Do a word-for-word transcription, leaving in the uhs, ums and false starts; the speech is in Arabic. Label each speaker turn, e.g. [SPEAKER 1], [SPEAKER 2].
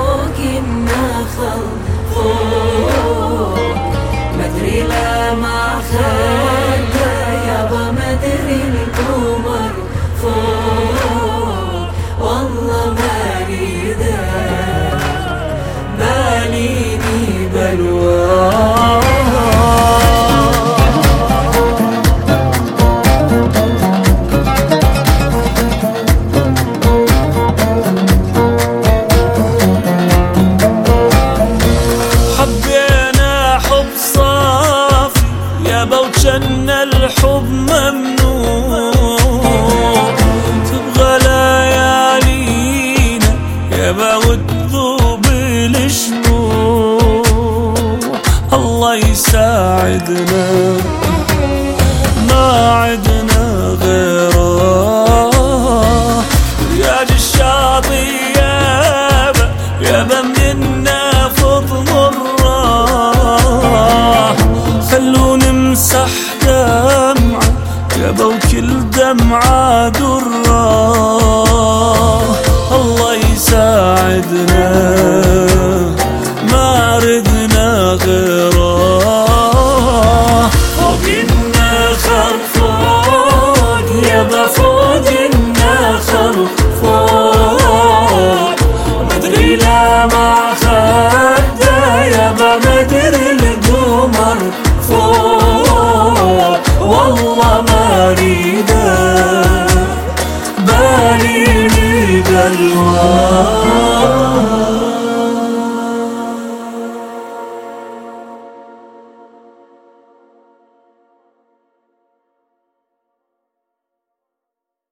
[SPEAKER 1] فوق النخل فوق، مدري لا ما خلى يابا مدري القمر فوق، والله ما ريده باليني بلوى.
[SPEAKER 2] وجن الحب ممنوع، تبغى ليالينا يابا وتذوب الشموع. الله يساعدنا ما عدنا غيره، رياض الشاطئ يابا يابا منا فض مره، خلونا نمسح دمعة يابا وكل دمعة درة. الله يساعدنا ما ردنا غيره، فوق النخل فوق يابا فوق النخل فوق، مدري لا ما خده يابا مدري القمر فوق، والله ما ريده باليني بلوى.